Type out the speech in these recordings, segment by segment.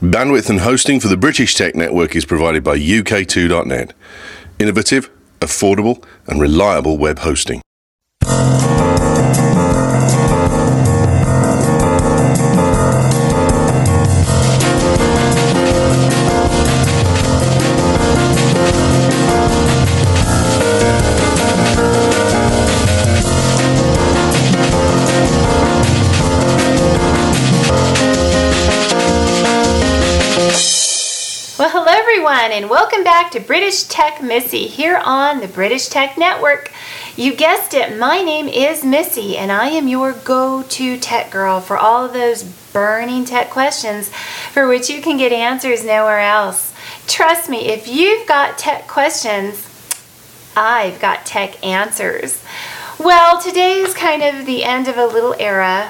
Bandwidth and hosting for the British Tech Network is provided by UK2.net. Innovative, affordable, and reliable web hosting. Well, hello everyone, and welcome back to British Tech Missy here on the British Tech Network. You guessed it, my name is Missy, and I am your go-to tech girl for all of those burning tech questions for which you can get answers nowhere else. Trust me, if you've got tech questions, I've got tech answers. Well, today is kind of the end of a little era.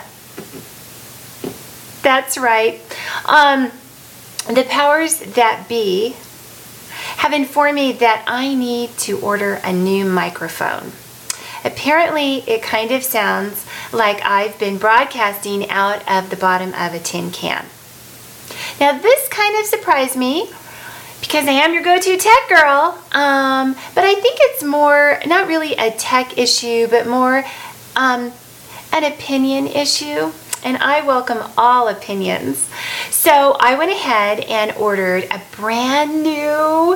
That's right. The powers that be have informed me that I need to order a new microphone. Apparently, it kind of sounds like I've been broadcasting out of the bottom of a tin can. Now, this kind of surprised me because I am your go-to tech girl, but I think it's more, not really a tech issue, but more an opinion issue. And I welcome all opinions. So I went ahead and ordered a brand new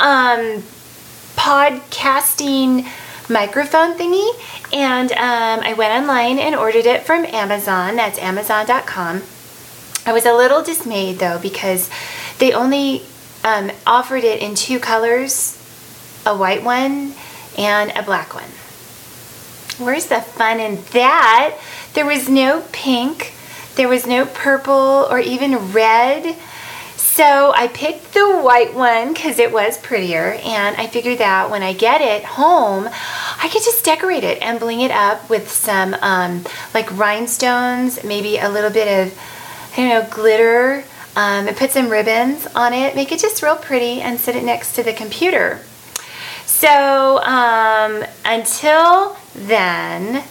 podcasting microphone thingy. And I went online and ordered it from Amazon. That's Amazon.com. I was a little dismayed though because they only offered it in two colors, a white one and a black one. Where's the fun in that? There was no pink, there was no purple or even red. So I picked the white one because it was prettier, and I figured that when I get it home, I could just decorate it and bling it up with some like rhinestones, maybe a little bit of, glitter, and put some ribbons on it, make it just real pretty and sit it next to the computer. So until then,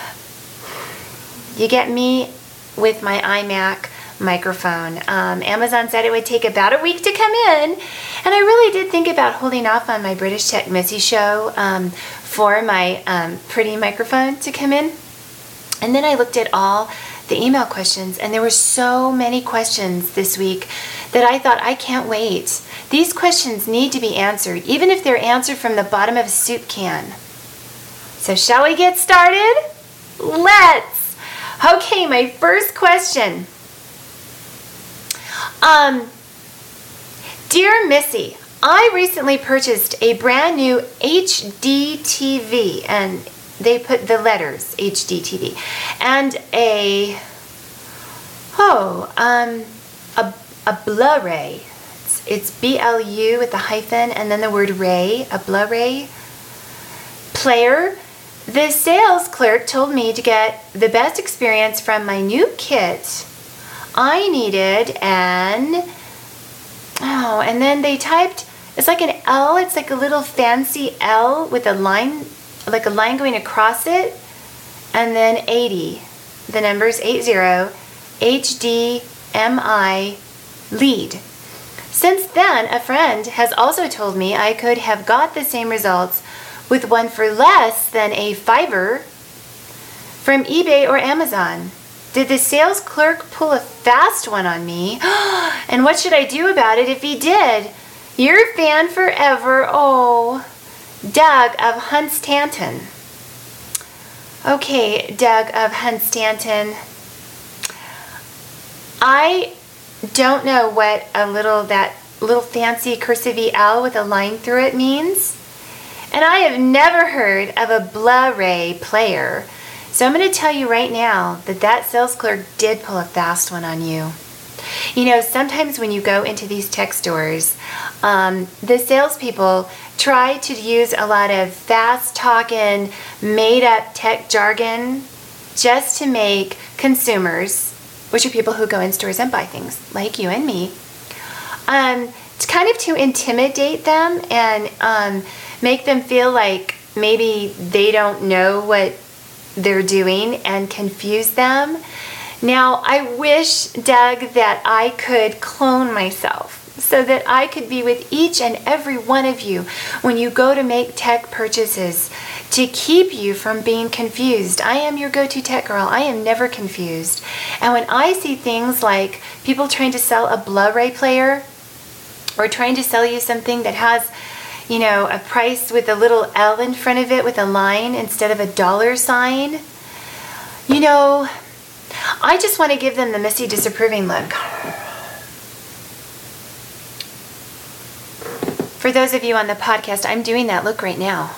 you get me with my iMac microphone. Amazon said it would take about a week to come in, and I really did think about holding off on my British Tech Missy show for my pretty microphone to come in. And then I looked at all the email questions, and there were so many questions this week that I thought, I can't wait. These questions need to be answered, even if they're answered from the bottom of a soup can. So shall we get started? Let's! Okay, my first question. Dear Missy, I recently purchased a brand new HD TV, and they put the letters HD TV, and a Blu-ray. It's BLU with the hyphen and then the word ray, a Blu-ray player. The sales clerk told me to get the best experience from my new kit. I needed and then they typed, it's like an L, it's like a little fancy L with a line, like a line going across it, and then 80, the number's 80, HDMI lead. Since then, a friend has also told me I could have got the same results with one for less than a $5 from eBay or Amazon. Did the sales clerk pull a fast one on me? And what should I do about it if he did? Your fan forever, Doug of Hunstanton. Okay, Doug of Hunstanton. I don't know what that little fancy cursive L with a line through it means. And I have never heard of a Blu-ray player. So I'm going to tell you right now that sales clerk did pull a fast one on you. Sometimes when you go into these tech stores, the salespeople try to use a lot of fast-talking, made-up tech jargon just to make consumers, which are people who go in stores and buy things, like you and me, it's kind of to intimidate them and make them feel like maybe they don't know what they're doing and confuse them. Now, I wish, Doug, that I could clone myself so that I could be with each and every one of you when you go to make tech purchases to keep you from being confused. I am your go-to tech girl. I am never confused. And when I see things like people trying to sell a Blu-ray player or trying to sell you something that has, you know, a price with a little L in front of it with a line instead of a dollar sign, you know, I just want to give them the Missy disapproving look. For those of you on the podcast, I'm doing that look right now.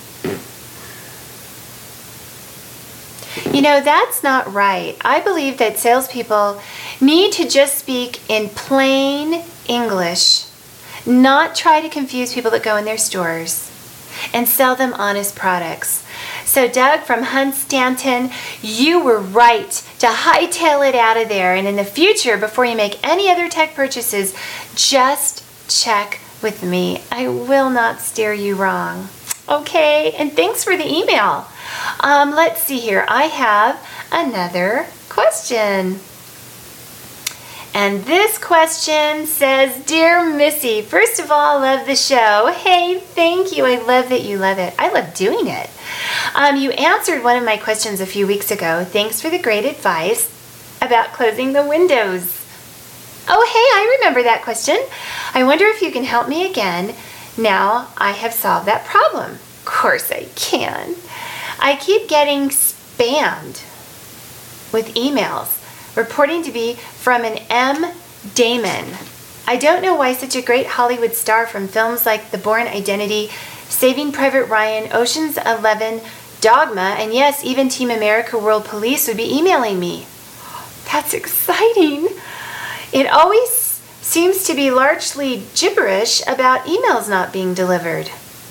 You know, that's not right. I believe that salespeople need to just speak in plain English, not try to confuse people that go in their stores, and sell them honest products. So Doug from Hunt Stanton, you were right to hightail it out of there. And in the future, before you make any other tech purchases, just check with me. I will not steer you wrong. Okay, and thanks for the email. Let's see here. I have another question. And this question says, Dear Missy, first of all, love the show. Hey, thank you. I love that you love it. I love doing it. You answered one of my questions a few weeks ago. Thanks for the great advice about closing the windows. Oh, hey, I remember that question. I wonder if you can help me again. Now I have solved that problem. Of course I can. I keep getting spammed with emails reporting to be from an M. Damon. I don't know why such a great Hollywood star from films like The Bourne Identity, Saving Private Ryan, Ocean's 11, Dogma, and yes, even Team America World Police would be emailing me. That's exciting. It always seems to be largely gibberish about emails not being delivered.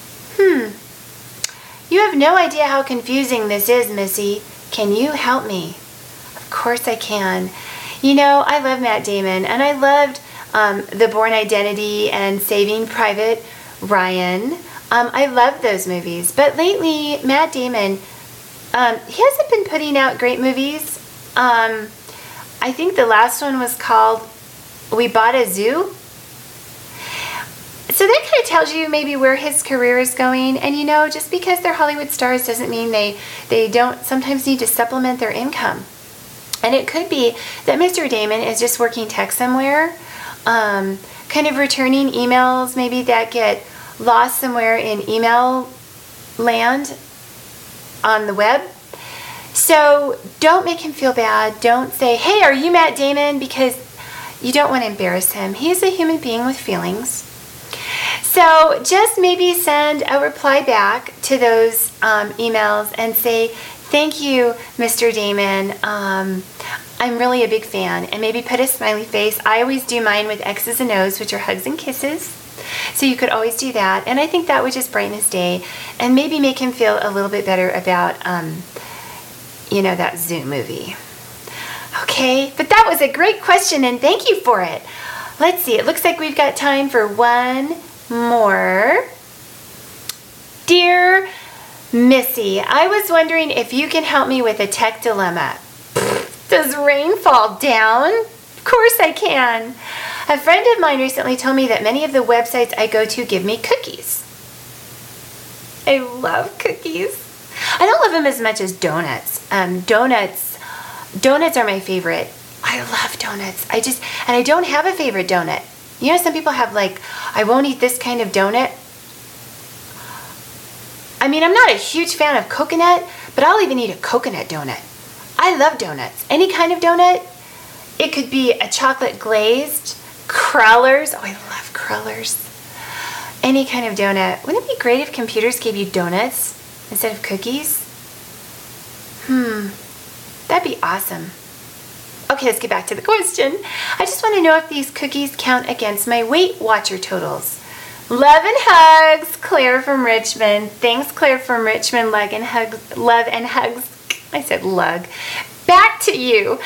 You have no idea how confusing this is, Missy. Can you help me? Of course I can. You know, I love Matt Damon, and I loved The Bourne Identity and Saving Private Ryan. I love those movies. But lately, Matt Damon, he hasn't been putting out great movies. I think the last one was called We Bought a Zoo. So that kind of tells you maybe where his career is going. And you know, just because they're Hollywood stars doesn't mean they don't sometimes need to supplement their income. And it could be that Mr. Damon is just working tech somewhere, kind of returning emails maybe that get lost somewhere in email land on the web. So don't make him feel bad. Don't say, hey, are you Matt Damon? Because you don't want to embarrass him. He's a human being with feelings. So just maybe send a reply back to those emails and say, thank you, Mr. Damon. I'm really a big fan. And maybe put a smiley face. I always do mine with X's and O's, which are hugs and kisses. So you could always do that. And I think that would just brighten his day and maybe make him feel a little bit better about, you know, that Zoo movie. Okay, but that was a great question and thank you for it. Let's see, it looks like we've got time for one more. Dear Missy, I was wondering if you can help me with a tech dilemma. Does rain fall down? Of course I can. A friend of mine recently told me that many of the websites I go to give me cookies. I love cookies. I don't love them as much as donuts. Donuts are my favorite. I love donuts. And I don't have a favorite donut. You know, some people have like, I won't eat this kind of donut. I mean, I'm not a huge fan of coconut, but I'll even eat a coconut donut. I love donuts. Any kind of donut. It could be a chocolate glazed, crullers. Oh, I love crullers. Any kind of donut. Wouldn't it be great if computers gave you donuts instead of cookies? That'd be awesome. Okay, let's get back to the question. I just want to know if these cookies count against my Weight Watcher totals. Love and hugs, Claire from Richmond. Thanks, Claire from Richmond. Love and hugs. I said lug. Back to you.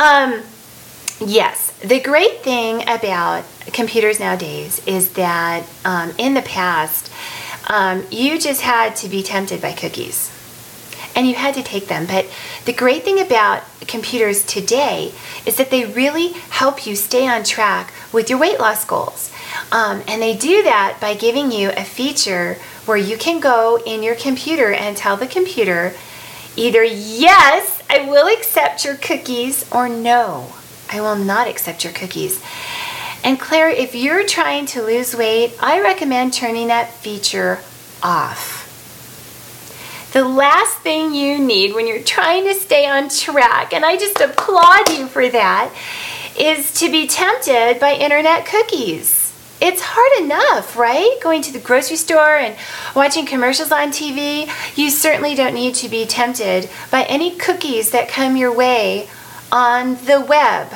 Yes, the great thing about computers nowadays is that in the past, you just had to be tempted by cookies. and you had to take them. But the great thing about computers today is that they really help you stay on track with your weight loss goals. And they do that by giving you a feature where you can go in your computer and tell the computer either, yes, I will accept your cookies, or no, I will not accept your cookies. And Claire, if you're trying to lose weight, I recommend turning that feature off. The last thing you need when you're trying to stay on track, and I just applaud you for that, is to be tempted by internet cookies. It's hard enough, right? Going to the grocery store and watching commercials on TV. You certainly don't need to be tempted by any cookies that come your way on the web.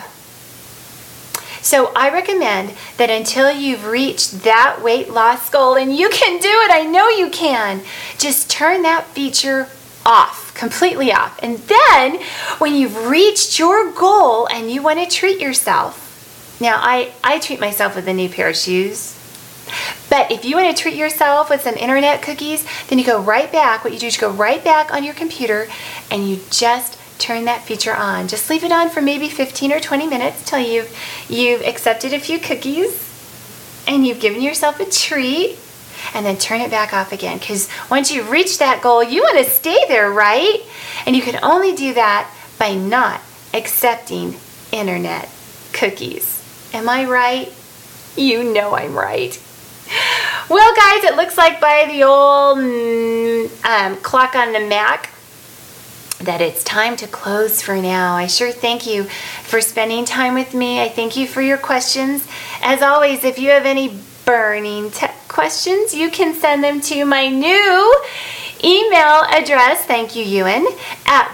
So I recommend that until you've reached that weight loss goal, and you can do it, I know you can, just turn that feature off, completely off. And then when you've reached your goal and you want to treat yourself, now I treat myself with a new pair of shoes, but if you want to treat yourself with some internet cookies, then you go right back. What you do is you go right back on your computer and you just turn that feature on. Just leave it on for maybe 15 or 20 minutes till you've accepted a few cookies and you've given yourself a treat, and then turn it back off again. Because once you've reached that goal, you want to stay there, right? And you can only do that by not accepting internet cookies. Am I right? You know I'm right. Well, guys, it looks like by the old clock on the Mac that it's time to close for now. I sure thank you for spending time with me. I thank you for your questions. As always, if you have any burning tech questions, you can send them to my new email address, thank you, Ewan, at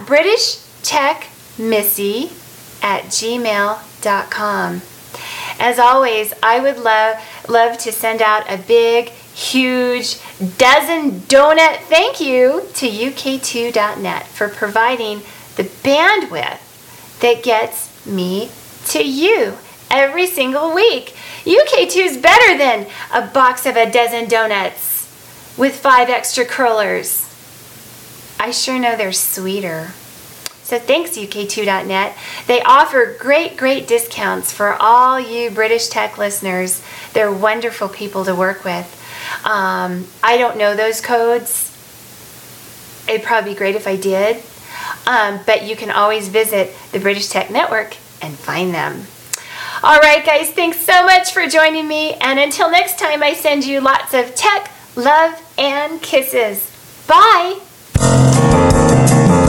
BritishTechMissy@gmail.com. As always, I would love to send out a big, huge dozen donut thank you to UK2.net for providing the bandwidth that gets me to you every single week. UK2 is better than a box of a dozen donuts with 5 extra curlers. I sure know they're sweeter. So thanks, UK2.net. They offer great discounts for all you British Tech listeners. They're wonderful people to work with. I don't know those codes. It'd probably be great if I did. But you can always visit the British Tech Network and find them. All right, guys, thanks so much for joining me. And until next time, I send you lots of tech, love, and kisses. Bye.